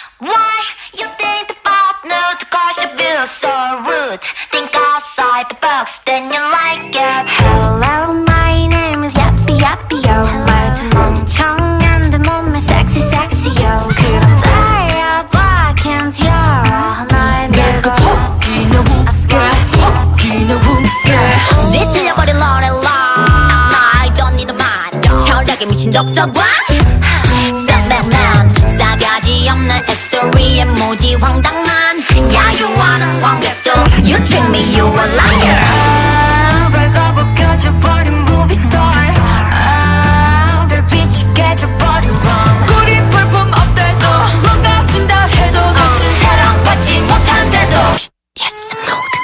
Why you think about nude? Cause you feel so rude. Think outside the box, then you like it. Hello, my name is Yappy Yappy Yo. 말투 멍청한데 몸매 sexy sexy yo. 그럼 달려봐, can't 열어 날 밀고 혹기는 웃게 혹기는 웃게 뒤틀려버린 노래라 I don't need a mind 철학에 미친 독서관 쌈백만 싸가지 없는 스토리에 무지 황당한 야유하는 관객도 You treat me, you a liar 발가벗 가져버린 movie star 별빛이 깨져버린 밤 꿀이 불품 없대도 망가진다 해도 다시 사랑받지 못한데도 Yes, I'm nude.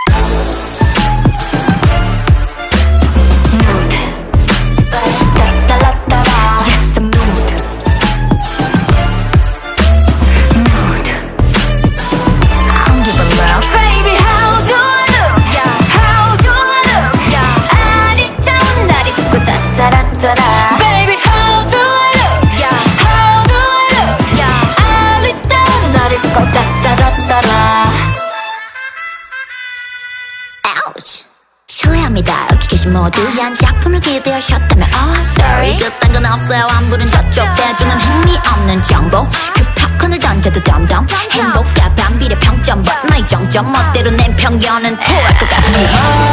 따라따라 Yes, I'm nude. Nude. I don't give a love. Baby how do I look How do I look 아리따운 날 입고 따따라따라. Baby how do I look How do I look 아리따운 날 입고 따따라따라. Ouch 실례합니다 여기 계신 모두 한 작품을 기대하셨다면 Oh I'm sorry 그딴 건 없어요 안 부른 저쪽 대중은 흥미없는 정보 그 팝콘을 던져도 덤덤 행복과 반비례 평점 But 나의 정점 멋대로 낸 편견은 토할 것 같지